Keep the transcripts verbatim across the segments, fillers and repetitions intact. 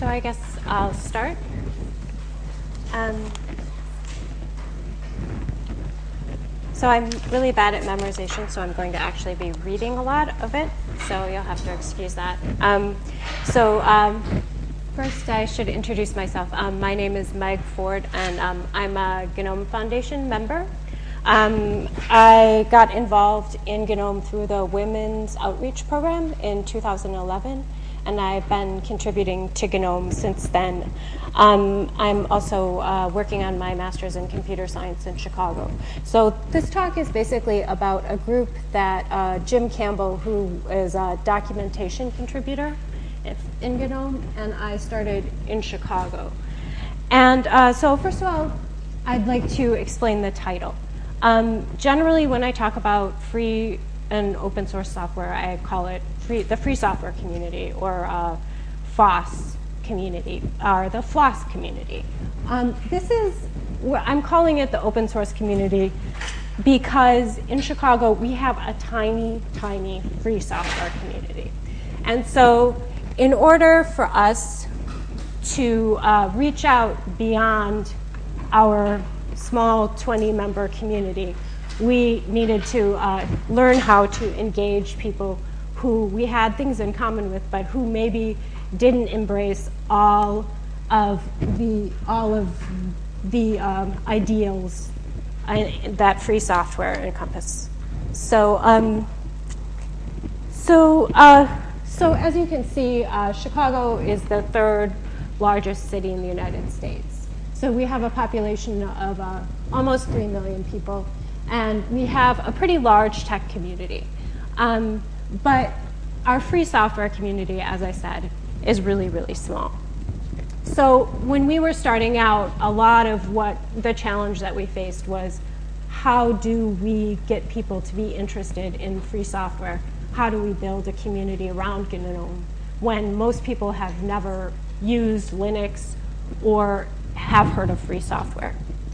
so I guess I'll start. Um, so I'm really bad at memorization, so I'm going to actually be reading a lot of it, so you'll have to excuse that. Um, so um, first I should introduce myself. Um, my name is Meg Ford, and um, I'm a GNOME Foundation member. Um, I got involved in GNOME through the Women's Outreach Program in two thousand eleven, and I've been contributing to GNOME since then. Um, I'm also uh, working on my master's in computer science in Chicago. So this talk is basically about a group that uh, Jim Campbell, who is a documentation contributor in GNOME, and I started in Chicago. And uh, so first of all, I'd like to explain the title. Um, generally, when I talk about free and open source software, I call it free, the free software community, or uh, FOSS community, or the FLOSS community. Um, this is, I'm calling it the open source community because in Chicago, we have a tiny, tiny free software community. And so in order for us to uh, reach out beyond our small twenty member community, we needed to uh, learn how to engage people who we had things in common with, but who maybe didn't embrace all of the all of the um, ideals uh, that free software encompass. So, um, so, uh, so as you can see, uh, Chicago is the third largest city in the United States. So we have a population of uh, almost three million people, and we have a pretty large tech community. Um, but our free software community, as I said, is really, really small. So when we were starting out, a lot of what the challenge that we faced was, how do we get people to be interested in free software? How do we build a community around GNOME when most people have never used Linux or have heard of free software?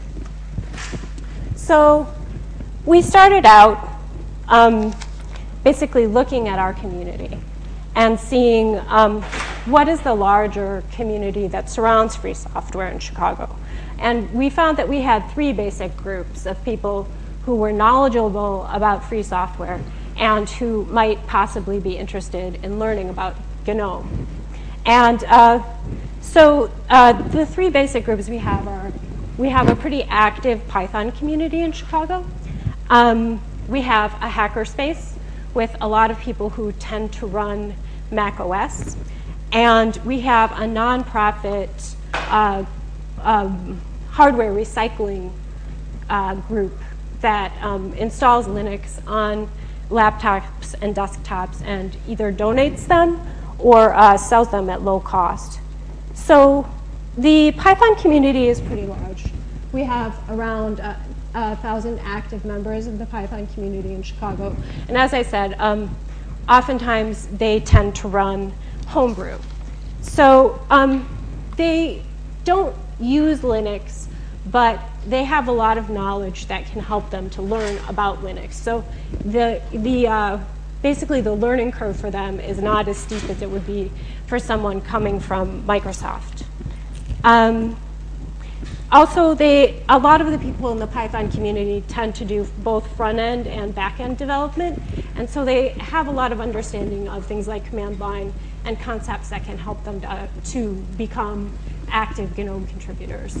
So we started out um, basically looking at our community and seeing um, what is the larger community that surrounds free software in Chicago. And we found that we had three basic groups of people who were knowledgeable about free software and who might possibly be interested in learning about GNOME. And uh, so uh, the three basic groups we have are, we have a pretty active Python community in Chicago. Um, we have a hackerspace with a lot of people who tend to run Mac O S. And we have a nonprofit uh, um, hardware recycling uh, group that um, installs Linux on laptops and desktops and either donates them or uh, sells them at low cost. So the Python community is pretty large. We have around uh, a thousand active members of the Python community in Chicago. And as I said, um, oftentimes they tend to run homebrew. So um, they don't use Linux, but they have a lot of knowledge that can help them to learn about Linux. So the, the, uh, basically the learning curve for them is not as steep as it would be for someone coming from Microsoft. Um, Also, they, a lot of the people in the Python community tend to do both front-end and back-end development, and so they have a lot of understanding of things like command line and concepts that can help them to, to become active GNOME contributors.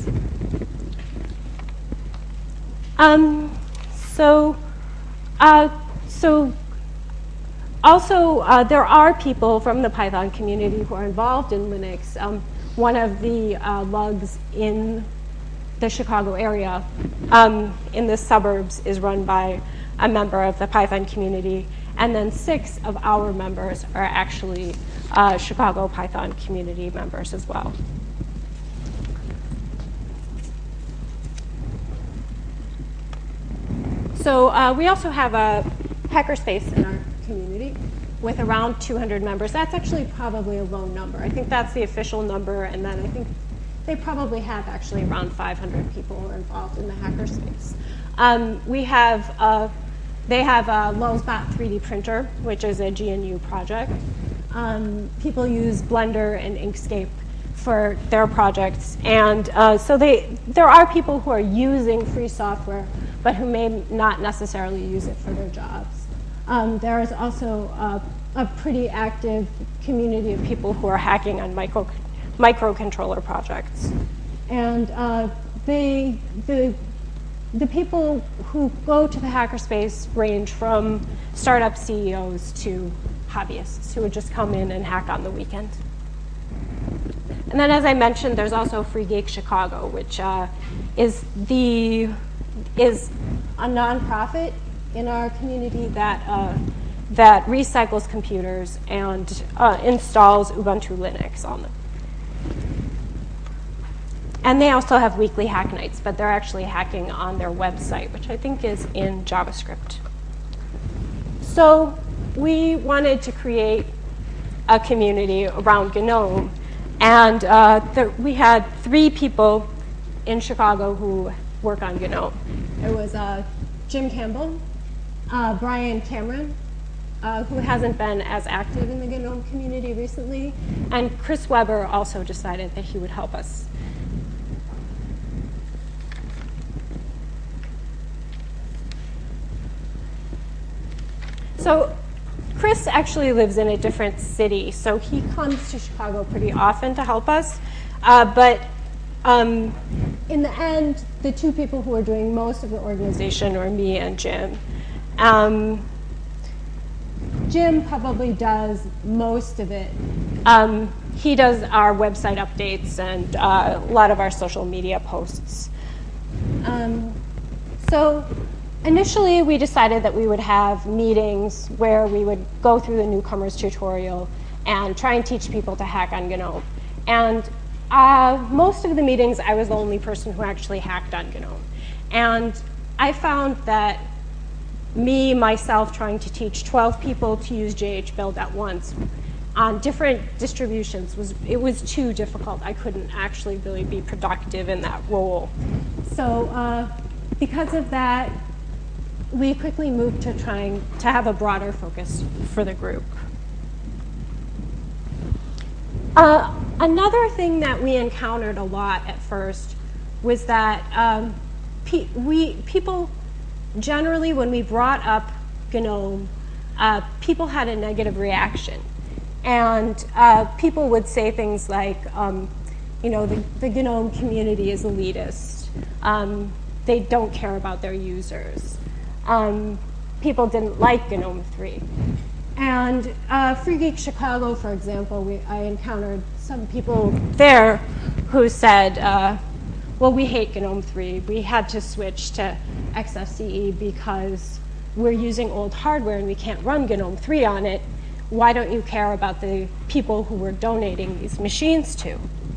Um, so, uh, so also, uh, there are people from the Python community who are involved in Linux. Um, one of the uh, lugs in the Chicago area um, in the suburbs is run by a member of the Python community, and then six of our members are actually uh, Chicago Python community members as well. So uh, we also have a hackerspace in our community with around two hundred members. That's actually probably a low number. I think that's the official number, and then I think they probably have actually around five hundred people who are involved in the hackerspace. Um, we have, uh, they have a Lulzbot three D printer, which is a G N U project. Um, people use Blender and Inkscape for their projects. And uh, so they, there are people who are using free software, but who may not necessarily use it for their jobs. Um, there is also a, a pretty active community of people who are hacking on micro, microcontroller projects. And uh, they, the, the people who go to the hackerspace range from startup C E Os to hobbyists who would just come in and hack on the weekend. And then, as I mentioned, there's also Free Geek Chicago, which uh, is the is a nonprofit in our community that uh, that recycles computers and uh, installs Ubuntu Linux on them. And they also have weekly hack nights, but they're actually hacking on their website, which I think is in JavaScript. So we wanted to create a community around GNOME. And uh, the, we had three people in Chicago who work on GNOME. It was uh, Jim Campbell, uh, Brian Cameron, uh, who hasn't been as active in the GNOME community recently, and Chris Weber also decided that he would help us. So Chris actually lives in a different city, so he comes to Chicago pretty often to help us. Uh, but um, in the end, the two people who are doing most of the organization are me and Jim. Um, Jim probably does most of it. Um, he does our website updates and uh, a lot of our social media posts. Um, so. Initially, we decided that we would have meetings where we would go through the newcomers tutorial and try and teach people to hack on GNOME. And uh, most of the meetings, I was the only person who actually hacked on GNOME. And I found that me, myself, trying to teach twelve people to use J H Build at once on different distributions, was it was too difficult. I couldn't actually really be productive in that role. So uh, because of that, we quickly moved to trying to have a broader focus for the group. Uh, another thing that we encountered a lot at first was that um, pe we, people generally, when we brought up GNOME, uh, people had a negative reaction. And uh, people would say things like, um, you know, the, the GNOME community is elitist. Um, they don't care about their users. Um, people didn't like GNOME three. And uh, Free Geek Chicago, for example, we, I encountered some people there who said, uh, well, we hate GNOME three. We had to switch to X F C E because we're using old hardware and we can't run GNOME three on it. Why don't you care about the people who we're donating these machines to?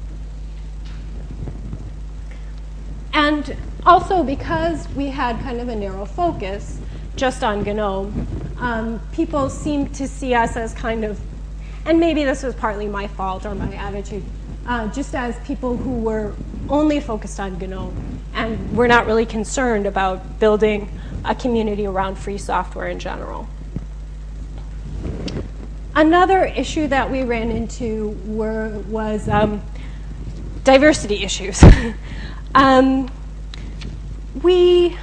And also, because we had kind of a narrow focus just on GNOME, um, people seemed to see us as kind of, and maybe this was partly my fault or my attitude, uh, just as people who were only focused on GNOME and were not really concerned about building a community around free software in general. Another issue that we ran into were, was um, diversity issues. um, we,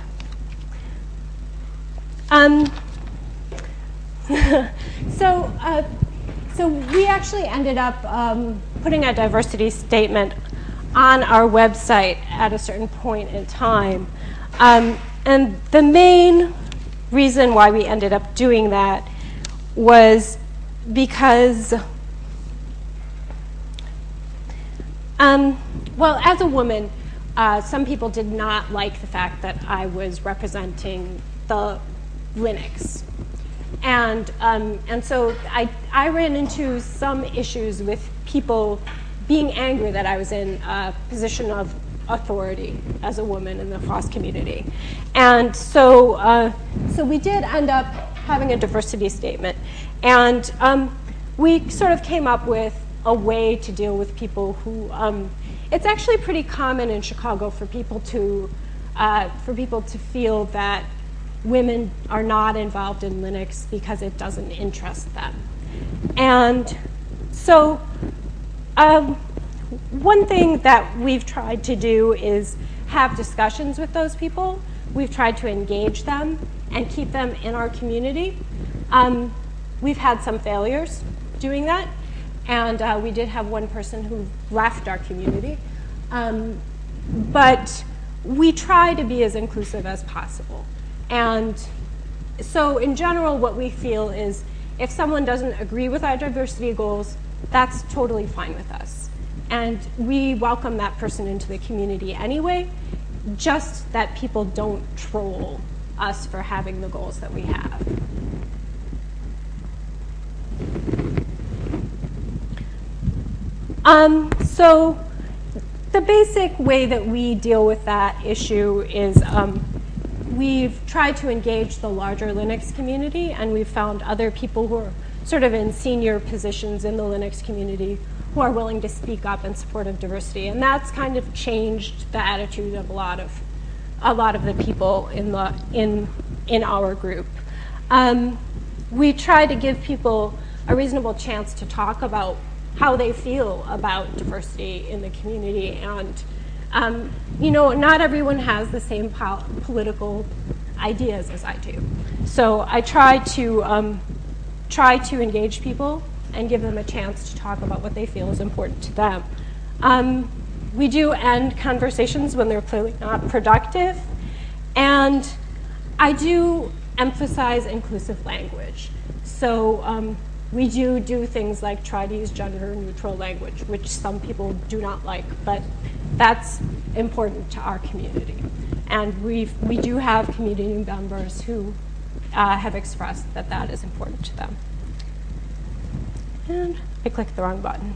um, so, uh, so we actually ended up um, putting a diversity statement on our website at a certain point in time. Um, and the main reason why we ended up doing that was because, um, well, as a woman, uh, some people did not like the fact that I was representing the Linux. And, um, and so I, I ran into some issues with people being angry that I was in a position of authority as a woman in the FOSS community. And so, uh, so we did end up having a diversity statement. And um, we sort of came up with a way to deal with people who, um, it's actually pretty common in Chicago for people to, uh, for people to feel that women are not involved in Linux because it doesn't interest them. And so um, one thing that we've tried to do is have discussions with those people. We've tried to engage them and keep them in our community. Um, we've had some failures doing that, and uh, we did have one person who left our community. Um, but we try to be as inclusive as possible. And so in general, what we feel is if someone doesn't agree with our diversity goals, that's totally fine with us. And we welcome that person into the community anyway, just that people don't troll us for having the goals that we have. Um, so the basic way that we deal with that issue is um, we've tried to engage the larger Linux community, and we've found other people who are sort of in senior positions in the Linux community who are willing to speak up in support of diversity. And that's kind of changed the attitude of a lot of a lot of the people in the in in our group. Um, we try to give people a reasonable chance to talk about how they feel about diversity in the community, and um, you know, not everyone has the same pol political ideas as I do. So I try to um, try to engage people and give them a chance to talk about what they feel is important to them. Um, we do end conversations when they're clearly not productive, and I do emphasize inclusive language. So um, we do do things like try to use gender neutral language, which some people do not like, but that's important to our community. And we've, we do have community members who uh, have expressed that that is important to them. And I clicked the wrong button.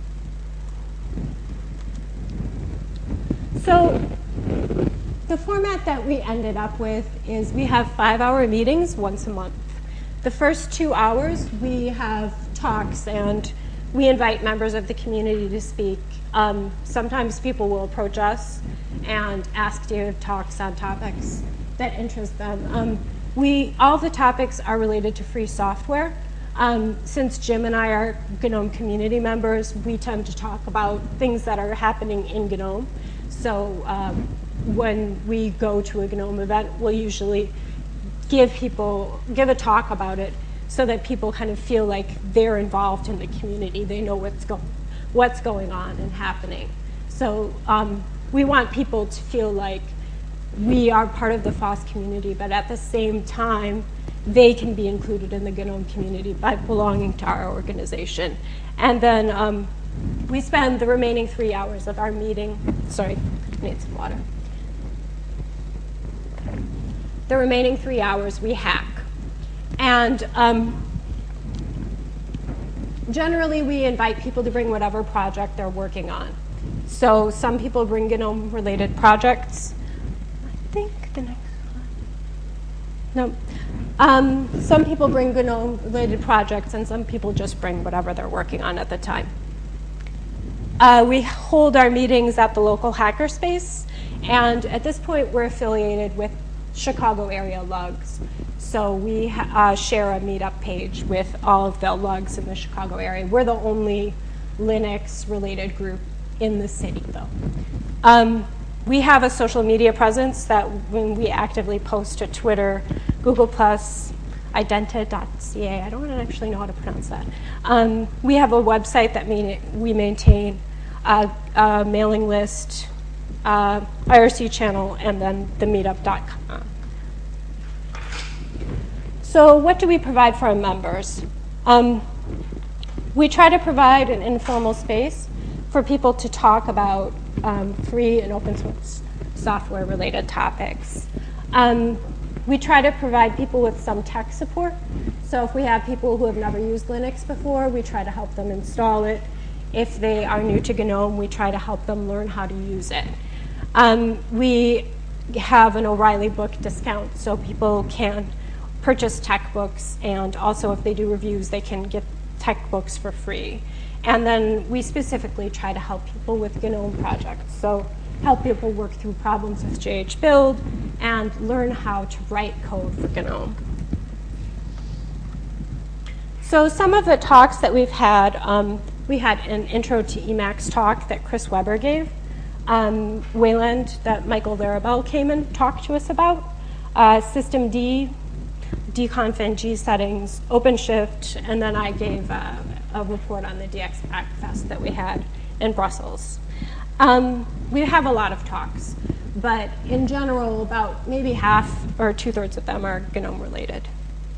So the format that we ended up with is we have five-hour meetings once a month. The first two hours, we have talks, and we invite members of the community to speak. Um, sometimes people will approach us and ask to give talks on topics that interest them. Um, we, all the topics are related to free software. Um, since Jim and I are GNOME community members, we tend to talk about things that are happening in GNOME. So um, when we go to a GNOME event, we'll usually give people, give a talk about it so that people kind of feel like they're involved in the community. They know what's, go what's going on and happening. So um, we want people to feel like we are part of the F O S S community, but at the same time, they can be included in the GNOME community by belonging to our organization. And then um, we spend the remaining three hours of our meeting, sorry, I need some water. The remaining three hours we hack. And um, generally we invite people to bring whatever project they're working on. So some people bring GNOME related projects. I think the next one. No. Um, some people bring GNOME related projects, and some people just bring whatever they're working on at the time. Uh, we hold our meetings at the local hackerspace, and at this point we're affiliated with Chicago area lugs. So we uh, share a meetup page with all of the lugs in the Chicago area. We're the only Linux related group in the city though. Um, we have a social media presence that when we actively post to Twitter, Google plus, identa dot C A. I don't actually know how to pronounce that. Um, we have a website that we maintain, a, a mailing list, uh, I R C channel, and then the meetup dot com. So what do we provide for our members? Um, we try to provide an informal space for people to talk about um, free and open source software related topics. Um, we try to provide people with some tech support. So if we have people who have never used Linux before, we try to help them install it. If they are new to GNOME, we try to help them learn how to use it. Um, we have an O'Reilly book discount, so people can purchase tech books, and also if they do reviews, they can get tech books for free. And then we specifically try to help people with GNOME projects. So help people work through problems with J H Build and learn how to write code for GNOME. So some of the talks that we've had, um, we had an intro to Emacs talk that Chris Weber gave. Um, Wayland, that Michael Larabelle came and talked to us about. Uh, System D, dconf and G settings, OpenShift, and then I gave uh, a report on the D X Pack Fest that we had in Brussels. Um, we have a lot of talks, but in general, about maybe half or two-thirds of them are GNOME related.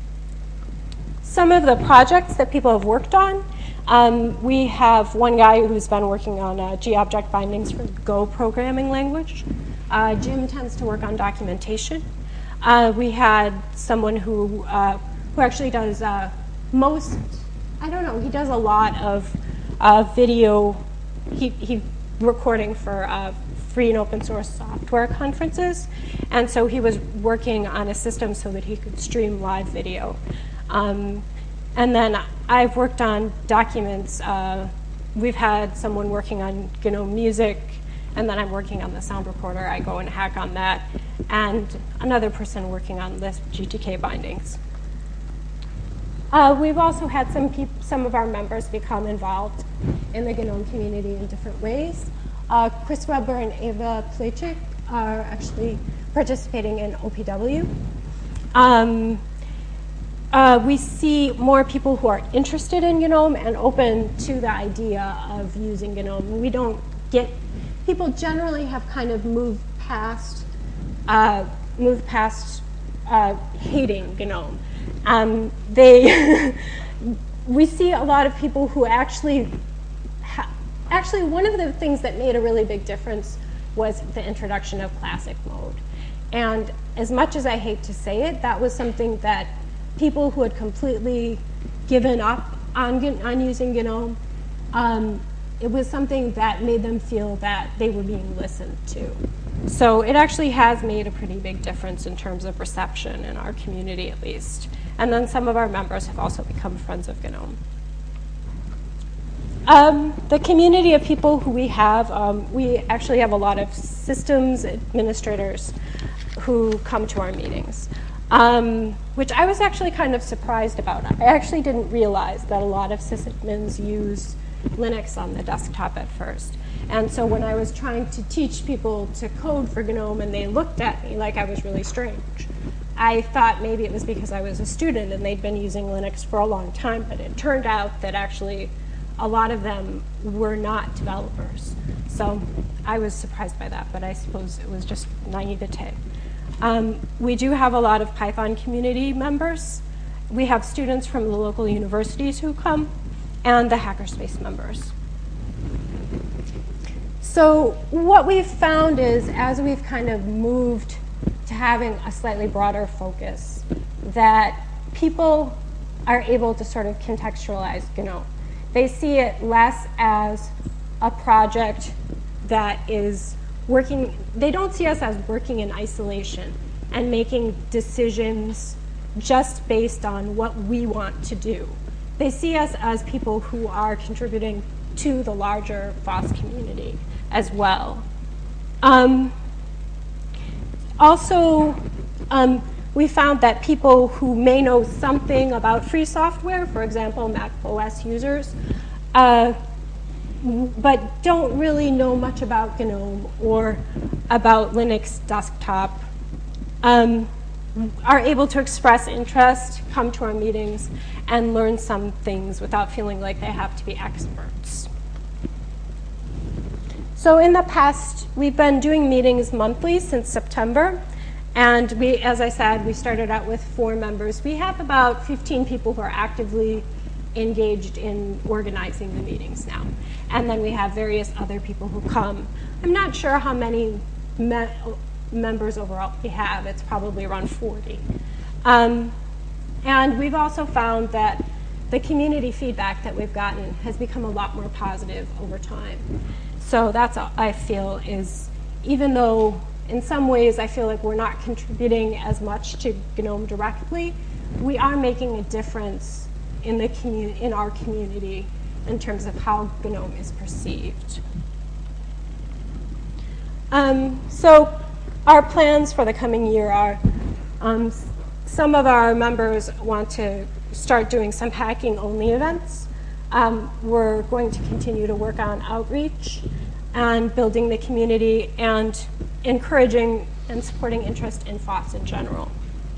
Some of the projects that people have worked on, um, we have one guy who's been working on uh, G-object bindings for Go programming language. Uh, Jim tends to work on documentation. Uh, we had someone who, uh, who actually does uh, most, I don't know, he does a lot of uh, video, he, he recording for uh, free and open source software conferences. And so he was working on a system so that he could stream live video. Um, and then I've worked on documents. Uh, we've had someone working on GNOME Music, and then I'm working on the sound recorder. I go and hack on that. And another person working on Lisp G T K bindings. Uh, we've also had some, peop some of our members become involved in the GNOME community in different ways. Uh, Chris Weber and Ava Plechik are actually participating in O P W. Um, uh, we see more people who are interested in GNOME and open to the idea of using GNOME. We don't get, people generally have kind of moved past, uh, moved past uh, hating GNOME. Um, they, we see a lot of people who actually, ha actually one of the things that made a really big difference was the introduction of classic mode. And as much as I hate to say it, that was something that people who had completely given up on, on using GNOME, um, it was something that made them feel that they were being listened to. So it actually has made a pretty big difference in terms of reception in our community, at least. And then some of our members have also become friends of GNOME. Um, the community of people who we have, um, we actually have a lot of systems administrators who come to our meetings, um, which I was actually kind of surprised about. I actually didn't realize that a lot of sysadmins use Linux on the desktop at first. And so when I was trying to teach people to code for GNOME and they looked at me like I was really strange, I thought maybe it was because I was a student and they'd been using Linux for a long time, but it turned out that actually a lot of them were not developers. So I was surprised by that, but I suppose it was just naivete. Um, we do have a lot of Python community members. We have students from the local universities who come, and the Hackerspace members. So what we've found is, as we've kind of moved to having a slightly broader focus, that people are able to sort of contextualize GNOME. They see it less as a project that is working, they don't see us as working in isolation and making decisions just based on what we want to do. They see us as people who are contributing to the larger F O S community as well. Um, also, um, we found that people who may know something about free software, for example, Mac O S users, uh, but don't really know much about GNOME or about Linux desktop, um, are able to express interest, come to our meetings, and learn some things without feeling like they have to be experts. So in the past, we've been doing meetings monthly since September. And we, as I said, we started out with four members. We have about fifteen people who are actively engaged in organizing the meetings now. And then we have various other people who come. I'm not sure how many me members overall we have. It's probably around forty. Um, and we've also found that the community feedback that we've gotten has become a lot more positive over time. So that's, I feel, is, even though in some ways I feel like we're not contributing as much to GNOME directly, we are making a difference in, the commu in our community in terms of how GNOME is perceived. Um, so our plans for the coming year are, um, some of our members want to start doing some hacking-only events. um, we're going to continue to work on outreach and building the community and encouraging and supporting interest in F O S S in general.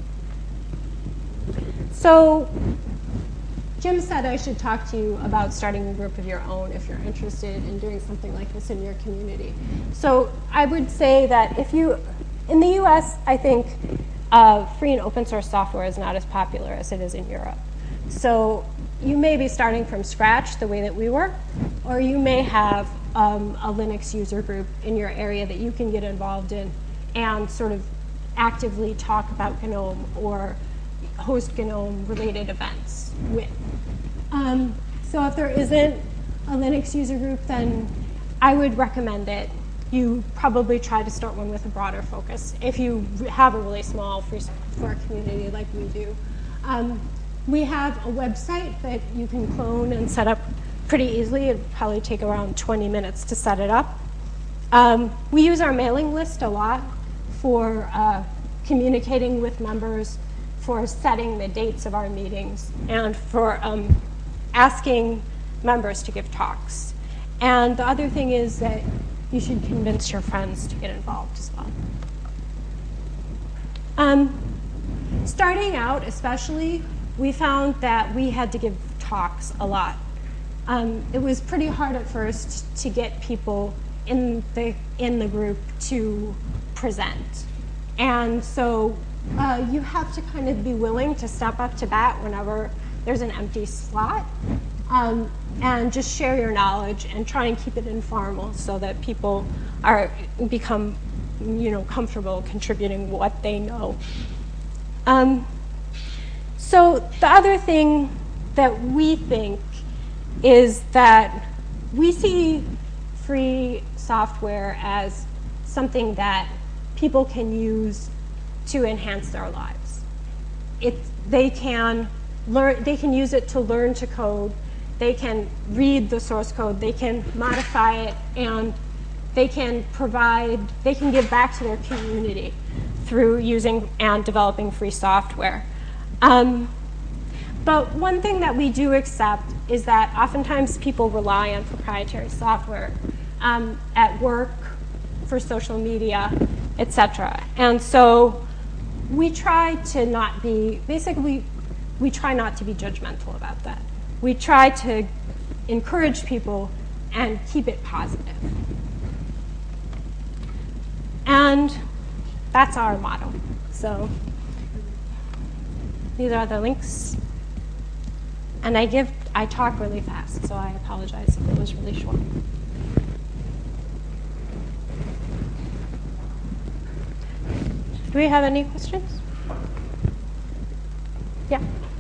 So Jim said I should talk to you about starting a group of your own if you're interested in doing something like this in your community. So I would say that if you, in the U S, I think uh, free and open source software is not as popular as it is in Europe. So you may be starting from scratch the way that we were, or you may have um, a Linux user group in your area that you can get involved in and sort of actively talk about GNOME or host GNOME-related events with. Um, so if there isn't a Linux user group, then I would recommend that you probably try to start one with a broader focus if you have a really small free software community like we do. Um, we have a website that you can clone and set up pretty easily. It'd probably take around twenty minutes to set it up. Um, we use our mailing list a lot for uh, communicating with members, for setting the dates of our meetings, and for um, asking members to give talks. And the other thing is that you should convince your friends to get involved as well. Um, starting out, especially, we found that we had to give talks a lot. Um, it was pretty hard at first to get people in the, in the group to present. And so uh, you have to kind of be willing to step up to bat whenever there's an empty slot. Um, and just share your knowledge and try and keep it informal so that people are become, you know, comfortable contributing what they know. Um, so the other thing that we think is that we see free software as something that people can use to enhance their lives. It, they can learn, they can use it to learn to code. They can read the source code, they can modify it, and they can provide, they can give back to their community through using and developing free software. Um, but one thing that we do accept is that oftentimes people rely on proprietary software um, at work, for social media, et cetera. And so we try to not be, basically, we, we try not to be judgmental about that. We try to encourage people and keep it positive. And that's our motto. So these are the links. And I give, I talk really fast, so I apologize if it was really short. Do we have any questions? Yeah.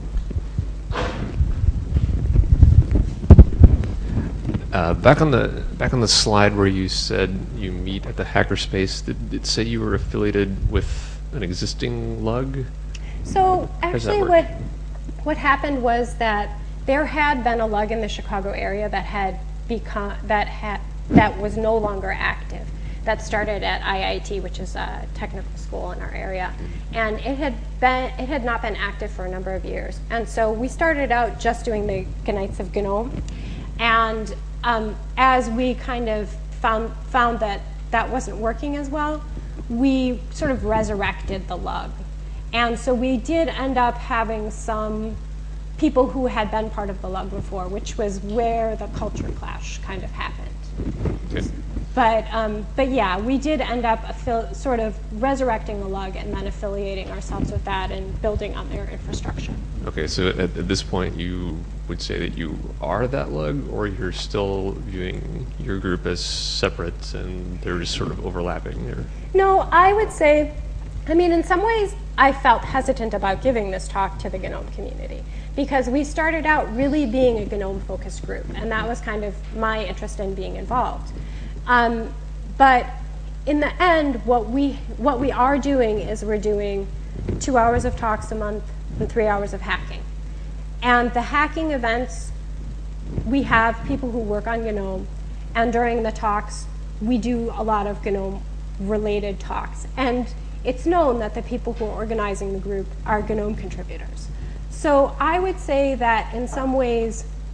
Uh, back on the back on the slide where you said you meet at the Hackerspace, did it say you were affiliated with an existing lug? So actually, work? what what happened was that there had been a lug in the Chicago area that had become that had that was no longer active. That started at I I T, which is a technical school in our area, and it had been it had not been active for a number of years. And so we started out just doing the Knights of GNOME, and Um, as we kind of found, found that that wasn't working as well, we sort of resurrected the lug. And so we did end up having some people who had been part of the lug before, which was where the culture clash kind of happened. Okay. But, um, but yeah, we did end up sort of resurrecting the lug and then affiliating ourselves with that and building on their infrastructure. Okay, so at, at this point you would say that you are that lug, or you're still viewing your group as separate and they're just sort of overlapping? Or? No, I would say, I mean, in some ways, I felt hesitant about giving this talk to the GNOME community because we started out really being a GNOME-focused group, and that was kind of my interest in being involved. Um, but in the end, what we, what we are doing is we're doing two hours of talks a month and three hours of hacking. And the hacking events, we have people who work on GNOME, and during the talks, we do a lot of GNOME-related talks. And it's known that the people who are organizing the group are GNOME contributors. So I would say that in some ways,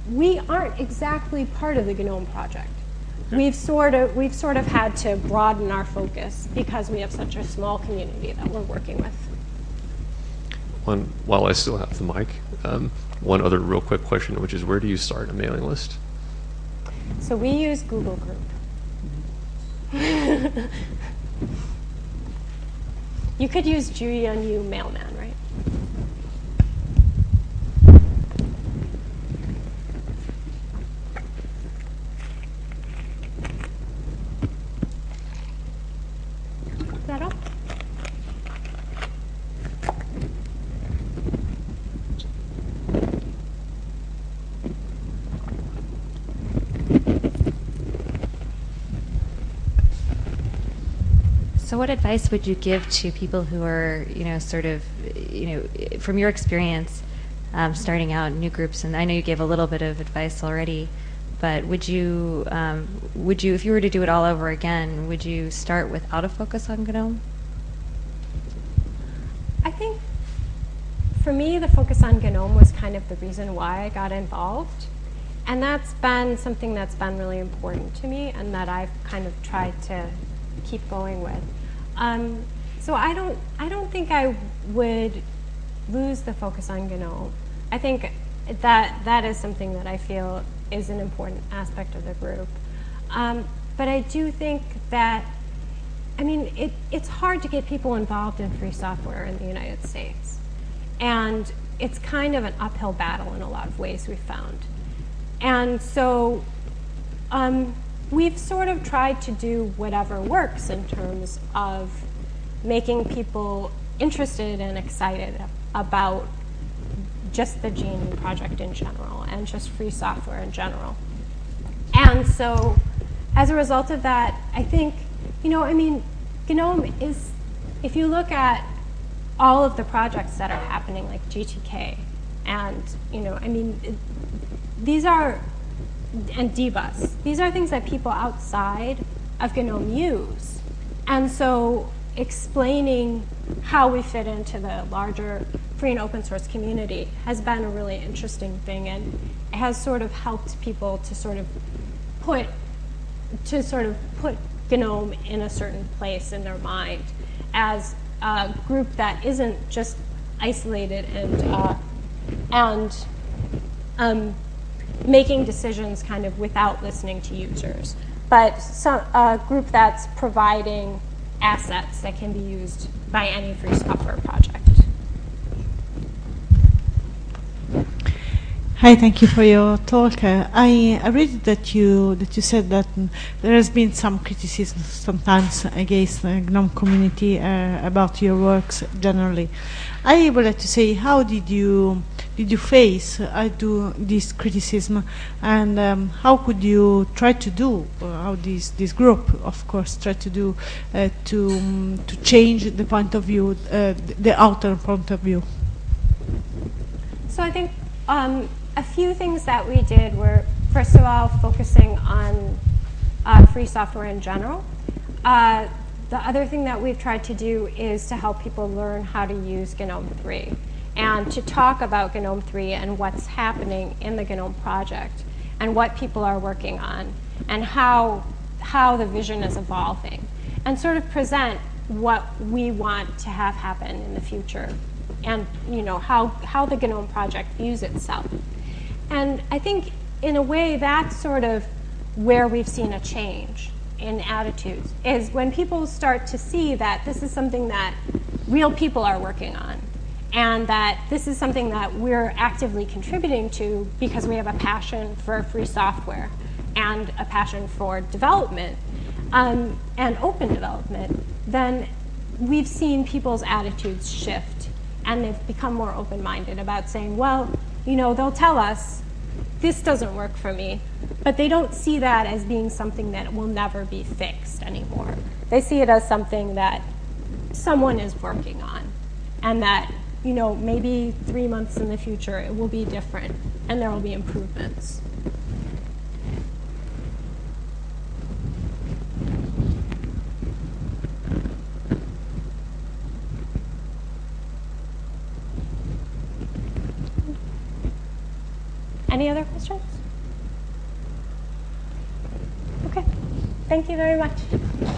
we aren't exactly part of the GNOME project. We've sort of we've sort of had to broaden our focus because we have such a small community that we're working with. One, while I still have the mic, um, one other real quick question, which is where do you start a mailing list? So we use Google Group. You could use G N U Mailman, right? Is that all? So what advice would you give to people who are, you know, sort of, you know, from your experience, um, starting out new groups? And I know you gave a little bit of advice already, but would you, um, would you, if you were to do it all over again, would you start without a focus on GNOME? I think for me, the focus on GNOME was kind of the reason why I got involved. And that's been something that's been really important to me and that I've kind of tried to keep going with. Um, so I don't, I don't think I would lose the focus on GNOME. I think that that is something that I feel is an important aspect of the group. Um, but I do think that, I mean, it, it's hard to get people involved in free software in the United States. And it's kind of an uphill battle in a lot of ways, we've found. And so um, we've sort of tried to do whatever works in terms of making people interested and excited about just the G N U project in general and just free software in general. And so as a result of that, I think, you know, I mean, GNOME is, if you look at all of the projects that are happening, like G T K, and, you know, I mean, it, these are, and D bus, these are things that people outside of GNOME use. And so explaining how we fit into the larger free and open source community has been a really interesting thing, and it has sort of helped people to sort of put, to sort of put GNOME in a certain place in their mind as a group that isn't just isolated and, uh, and um, making decisions kind of without listening to users, but some, a group that's providing assets that can be used by any free software project. Hi, thank you for your talk. Uh, I, I read that you that you said that mm, there has been some criticism sometimes against the GNOME community uh, about your works generally. I would like to say, how did you did you face uh, do this criticism, and um, how could you try to do uh, how this this group, of course, try to do uh, to um, to change the point of view, uh, the outer point of view? So I think. Um, A few things that we did were, first of all, focusing on uh, free software in general. Uh, the other thing that we've tried to do is to help people learn how to use GNOME three and to talk about GNOME three and what's happening in the GNOME project and what people are working on and how, how the vision is evolving, and sort of present what we want to have happen in the future and, you know, how, how the GNOME project views itself. And I think, in a way, that's sort of where we've seen a change in attitudes, is when people start to see that this is something that real people are working on, and that this is something that we're actively contributing to because we have a passion for free software and a passion for development um, and open development, then we've seen people's attitudes shift, and they've become more open-minded about saying, well, you know, they'll tell us, this doesn't work for me, but they don't see that as being something that will never be fixed anymore. They see it as something that someone is working on, and that, you know, maybe three months in the future it will be different, and there will be improvements. Any other questions? Thank you very much.